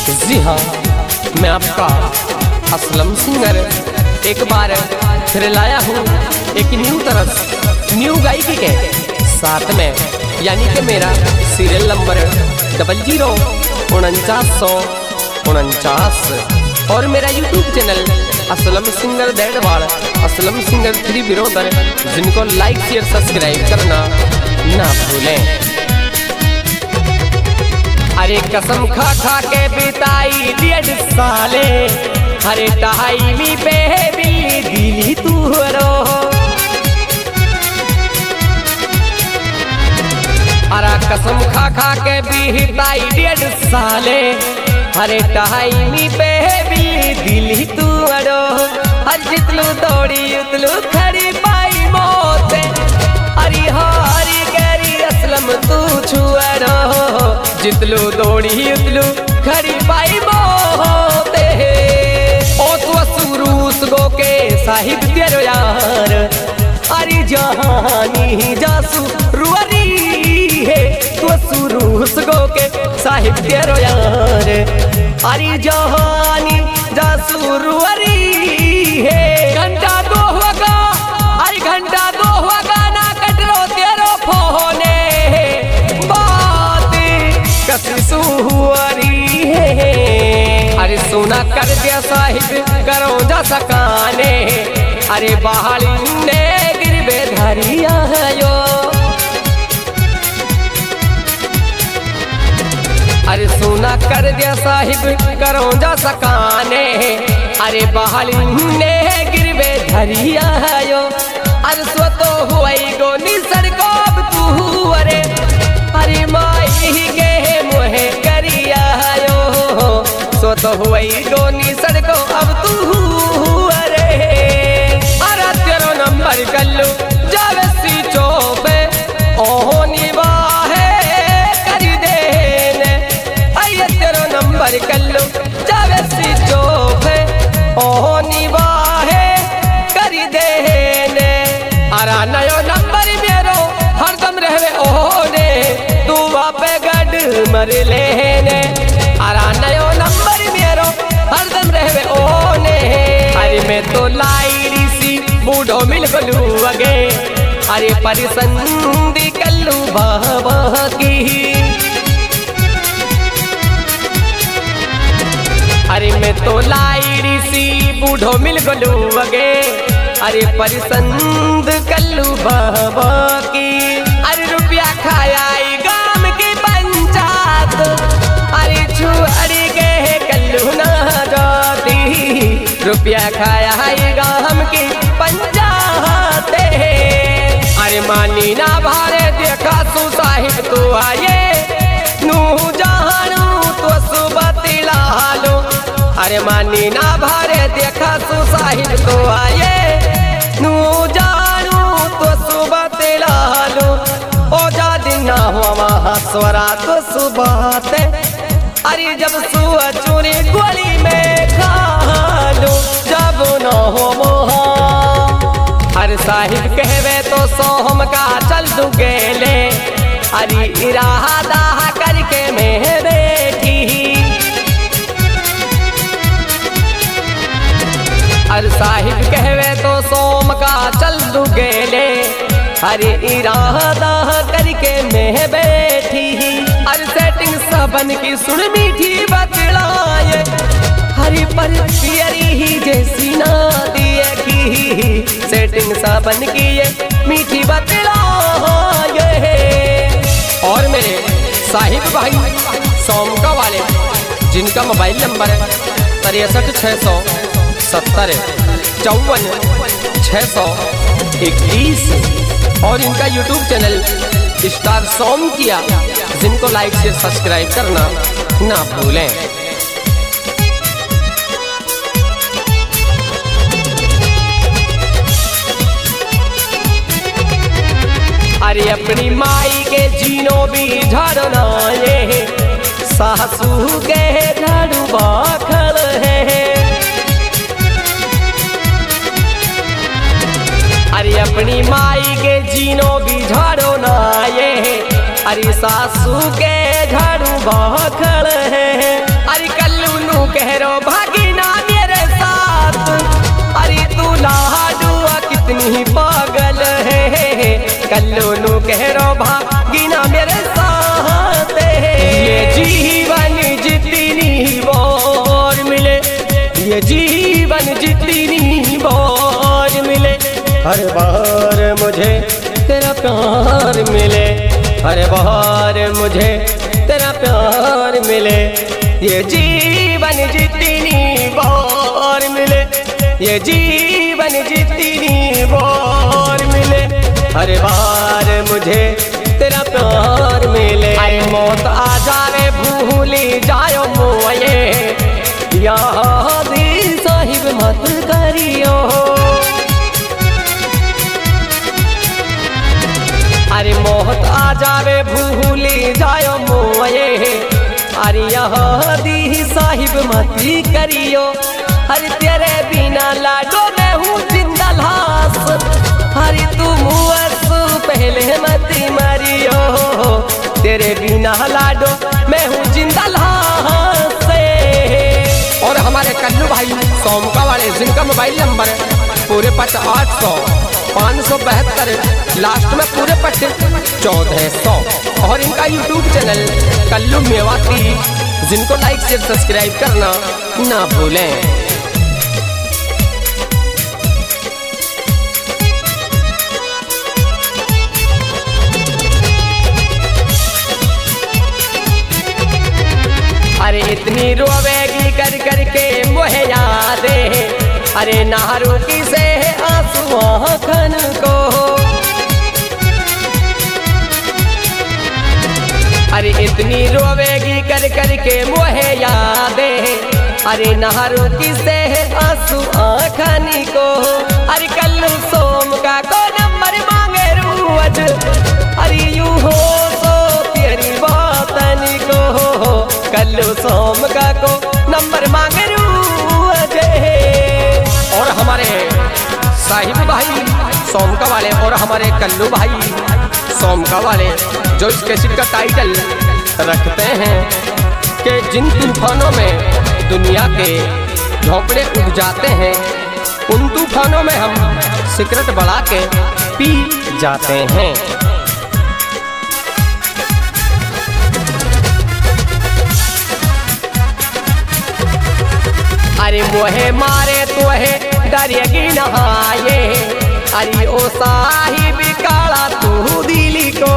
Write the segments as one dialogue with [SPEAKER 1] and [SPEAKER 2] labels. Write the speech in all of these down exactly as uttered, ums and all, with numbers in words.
[SPEAKER 1] जी हाँ, मैं आपका असलम सिंगर एक बार फिर लाया हूँ एक न्यू तरस न्यू गायकी के साथ में, यानी कि मेरा सीरियल नंबर डबल जीरो उनचास सौ उनचास और मेरा यूट्यूब चैनल असलम सिंगर दैडवाड़ असलम सिंगर थ्री बिरोदर, जिनको लाइक शेयर सब्सक्राइब करना ना भूलें। अरे कसम खा खा के बिताई डेढ़ साले, हरे टाइमी पे बिल्ली दिली तू रो। अरे कसम खा खा के बिताई डेढ़ साले, हरे टाइमी पे बिल्ली दिली तू रो। हर जितलू दौड़ी उतलू खड़ी पाई मोते, अरे हारी गरी असलम तू छुअरो। जितलू दौड़ी उतलू खड़ी पाई मोते, ओ तू सुरूस गो के साहिब तेरो यार, अरे जहानी जासू रुअरी है। तू सुरूस गो के साहिब तेरो यार, अरे जहानी जासू रुअरी है। घंटा दो होगा अरे घंटा दो होगा ना कटरो तेरो फोने, सुअरी है। अरे सोना कर दिया साहिब करो जा सकाने, अरे बहाली ने गिरबे धरिया यो। अरे सोना कर दिया साहिब करो जा सकाने, अरे बहाली ने गिरबे धरिया यो। अरे सो तो हुआ गो निसर को अब तू, अरे अरे माई के मोहे करिया यो। सो तो हुई दोनी सड़को अब तू, अरे अरे तेरो नंबर कल्लू जावे सी चोपे ओहो निवाहे कर देने। आइए तेरो नंबर कल्लू जावे सी चोपे ओहो निवाहे कर देने। अरे नयो नंबर मेरो हरदम रहवे ओने, तू वापे गड मर लेने। अरे नयो नंबर मेरो हरदम रहवे ओने, अरे मैं तो लाइरी सी बूढ़ो मिल गलू अगे, अरे परिसंदी कल्लू बाबा की। अरे मैं तो लाइरी सी बूढ़ो मिल गलू अगे, अरे परिसंद कल्लू बाबा की। अरे रुपया खाया गाम की पंचायत, अरे छुअड़ी के कल्लू ना जाती। रुपया खाया गाम की पंचायत, अरे मानी ना भारे देखा सु साहिब तो आए नू जानू तो सुबह तिला लो। अरे मानी ना भारे देखा सु साहिब तो आए नू जानू तो सुबह तिला लो। ओ जा दिन ना हुआ वहाँ स्वरा तो सुबह ते, अरे जब सुआ चूरी गोली में खा लो जब न हो मोहा। अरे साहिब कहवे तो सोहम का चल दू गेले, अरे इरादा करके मैं बैठी। अरे साहिब कहवे तो सोम का चल दू गेले, अरे इरादा करके मैं बैठी। अरे सेटिंग सबन की सुन मीठी बतलाए, हरी पर पियरी ही जैसी ना दिए की। सेटिंग सबन की ये मीठी बतलाए। और मेरे साहिब भाई सोमका वाले, जिनका मोबाइल नंबर है तिरसठ छः सौ सत्तर चौवन छः सौ इक्कीस, और इनका यूट्यूब चैनल स्टार सॉन्ग किया, जिनको लाइक शेयर सब्सक्राइब करना ना भूलें। अरे अपनी माई के जीनो भी झाड़ना ये, सासू के झाड़ू बाखल है। अरे अपनी माई के जीनो भी झाड़ो ना ये, अरे सासू के झाड़ू बाखल है। अरे कल्लू कहो भागीना मेरे साथ। अरे तू लाडू कितनी पागल है, कल्लू नू कहो भागीना मेरे साथ। ये जीवन जितनी बार मिले, ये जीवन जितनी बार मिले, हर बार मुझे तेरा प्यार मिले, हर बार मुझे तेरा प्यार मिले। ये जीवन जितनी बार मिले, ये जीवन जितनी बार मिले, हर बार मुझे तेरा प्यार मिले। अरे मौत आ जावे भूली जायो मोये, याद साहिब मत करियो। अरे मौत आ जावे भूली जायो मोये, अरे यादी साहिब मत करियो। अरे तेरे बिना लाडो मैं हूँ जिंदा लाश, अरे तू मुझसे पहले मत मरियो। तेरे बिना लाडो मैं हूँ जिंदा लाश। और हमारे कल्लू भाई सोमका वाले, जिनका मोबाइल नंबर पूरे पट आठ सौ पाँच सौ बहत्तर, लास्ट में पूरे पट चौदह सौ। और इनका यूट्यूब चैनल कल्लू मेवाती, जिनको लाइक शेयर सब्सक्राइब करना ना भूलें। अरे इतनी रोवेगी कर कर के मोहे यादे, अरे नारू की से आंसू आँखन को। अरे इतनी रोवेगी कर कर के मोहे यादे, अरे नारू की से आंसू आँखन को। अरे कल्लू सोम का को नंबर मांगे रोज, अरे यूं हो तो तेरी बातन को। कल्लू सोम का को नंबर मांगे रोज। और हमारे साहिब भाई सोमका वाले और हमारे कल्लू भाई सोमका वाले, जो इस कैसेट का टाइटल रखते हैं कि जिन तूफानों में दुनिया के झोंपड़े उग जाते हैं, उन तूफानों में हम सिगरेट बढ़ा के पी जाते हैं। अरे मोहे मारे तो है डरेगी नहाए, अरे ओ साहिब काला तू दिली को।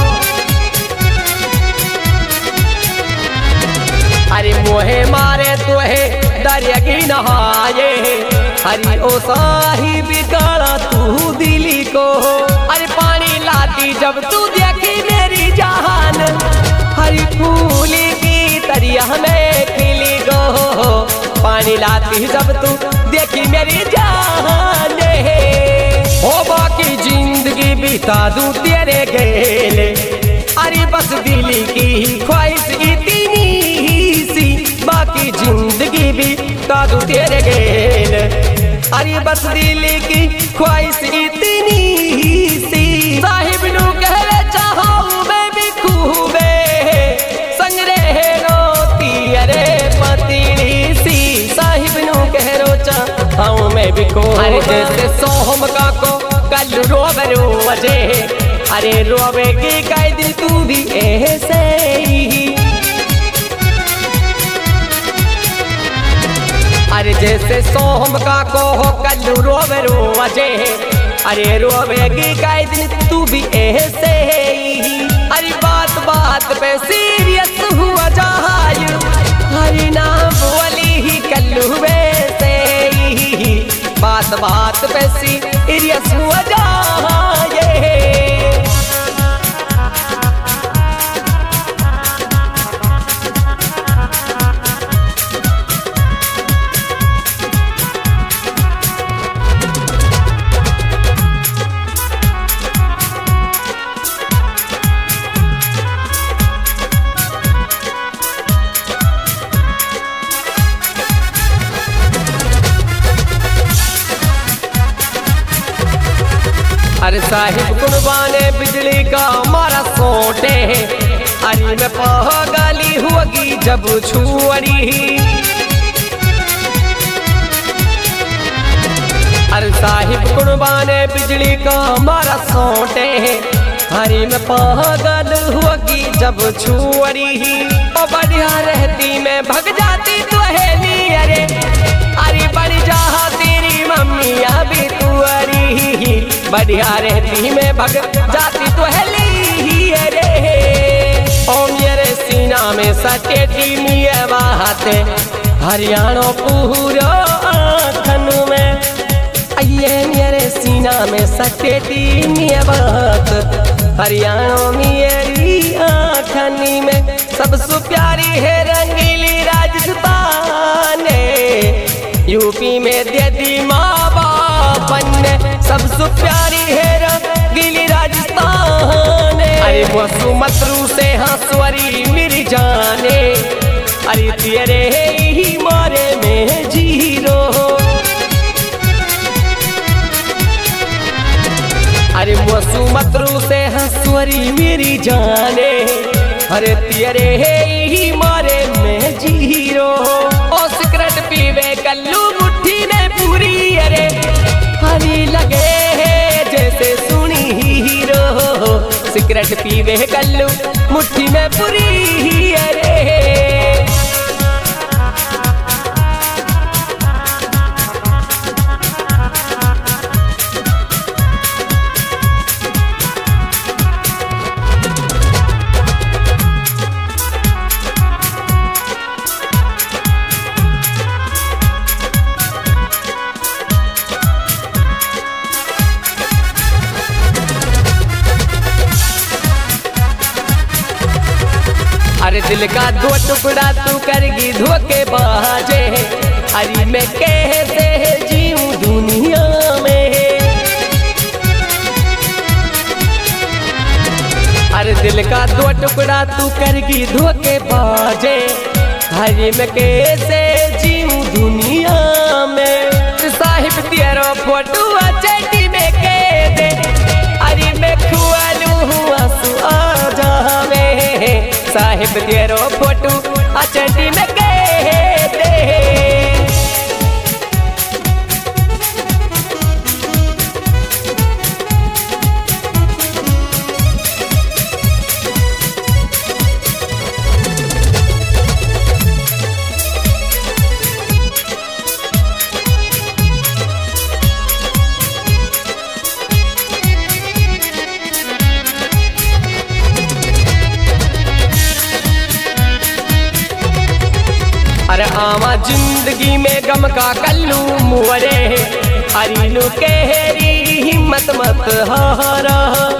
[SPEAKER 1] अरे मोहे मारे तो है डरेगी नहाए, अरे ओ साहिब काला तू दिली को। अरे पानी लाती जब तू देखी मेरी जान, हरी फूल की तरिया में खिली गो। पानी लाती जब तू देखी मेरी जान, हो बाकी जिंदगी बिता दूं तेरे गेले। अरे बस दिल की ख्वाहिश इतनी सी, बाकी जिंदगी बिता दूं तेरे गेले। अरे बस दिल की ख्वाहिश इतनी सी, साहिब नू कहले चाहूं मैं भी खूबे संग रहे रोती अरे पतिनी सी। साहिब नू कह रोचा हाँ मैं भी को। अरे जैसे सोहम का को कल रोवे रोजे, अरे रोवेगी कई दिन तू भी ऐसे ही। अरे जैसे सोहम का को कल रोवे रोजे, अरे रोवेगी कई दिन तू भी ऐसे ही। अरे बात बात पे सीरियस हुआ जाय, हरी ना बोली ही कल्लू वैसे ही। बात बात पे सीरियस हुआ जाए। अरे साहिब कुर्बाने बिजली का मारा सोटे, अरे मैं पागली हुआगी जब छुअरी। बिजली का मारा सोटे, हरी में पागल होगी जब छुअरी। ओ बढ़िया रहती मैं भग जाती तुहेली, अरे अरे बढ़ जा तेरी मम्मी अभी तुअरी। बढ़िया रहती मैं भग जाती तुहेली, अरे ओ मेरे सीना में सटेटी मिया बात, हरियाणा पूरा आँखन में। ये मेरे सीना में सटेटी मिया बात, हरियाणा मेरी आँखनी में। सबसे प्यारी है रंगीली राजस्थान, यूपी में दीदी माँ बापन। सबसे प्यारी है रंगीली राजस्थान, अरे वो मतरू से हंसवरी मेरी जाने। अरे तेरे ही मारे में जीरो, अरे वो मतरू से हंसवरी मेरी जाने। अरे तेरे ही मारे में जीरो। ओ सिगरेट पीवे कल्लू मुट्ठी में पूरी, अरे हरी लगे जैसे सुनी हीरो। सिगरेट पीवे कल्लू मुट्ठी में पूरी, अरे अरे दिल का दो टुकड़ा तू करगी धोखे बाजे। अरे मैं कैसे जीऊं दुनिया में, अरे दिल का दो टुकड़ा तू करगी धोखे बाजे। अरे मैं कैसे जीऊं दुनिया में। साहिब तेरा फोटो चटी में के दे, अरे मैं खुआलू हूँ आंसू आ जावे। साहिब तेरो फोटो अचटी में के दे। अरे आवा जिंदगी में गम का कल्लू मुअरे, अरीनु केहरी हिम्मत मत हारा।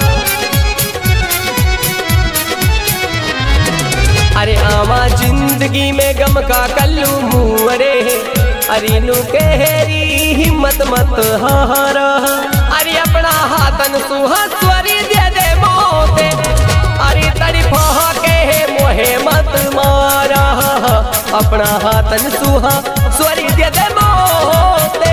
[SPEAKER 1] अरे आवा जिंदगी में गम का कल्लू मुअरे, अरीनु केहरी हिम्मत मत हारा। अरे अपना हाथन सुहस्वरी दे दे मोते, अरे तड़फा के मोहे मत मारा। अपना हाथन सुहा स्वरी दे दे मोते।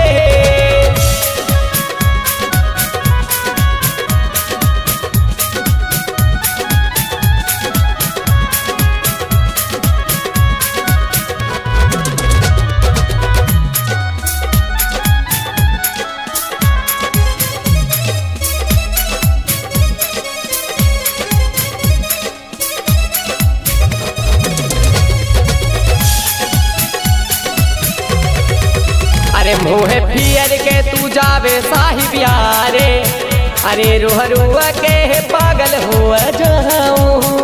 [SPEAKER 1] अरे मुँहे फियर के तू जावे साहिब यारे। अरे रुह रुआ के पागल हुआ जाऊं।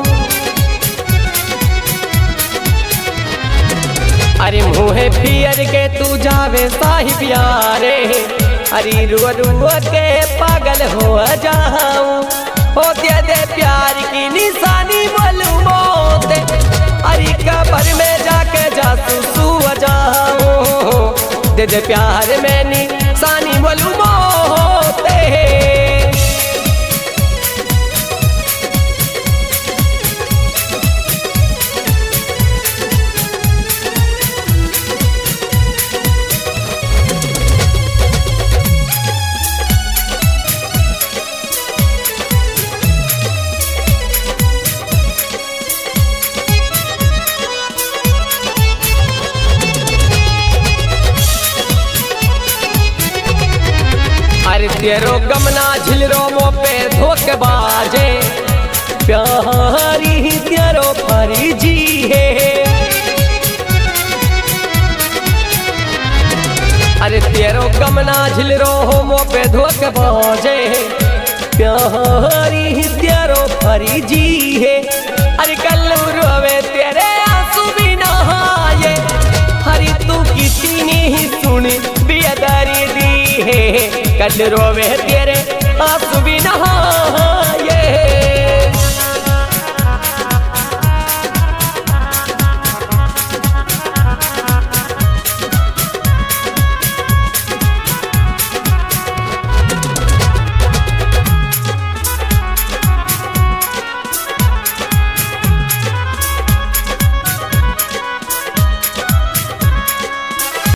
[SPEAKER 1] अरे मुँहे फियर के तू जावे साहिब यारे। अरे रुआ रुआ के पागल हुआ जाऊं। हो दे दे प्यार की निशानी बोलूं मोते, अरे कब्र में जाके जासूस हुआ जाऊं। दे दे प्यार में निशानी बोलूं मोते। तेरो गमना झिलरो मो पे धोखेबाजे प्यारी तेरो फरी जी है। अरे तेरो गमना झिलरो हो मो पे धोखेबाजे प्यारी तेरो फरी जी है। अरे कल्लू रोवे तेरे आंसू भी नहाए हरी तू किसी ने ही सुनी बेदर्दी है। कल्लू रोवे तेरे आंसू भी नहाए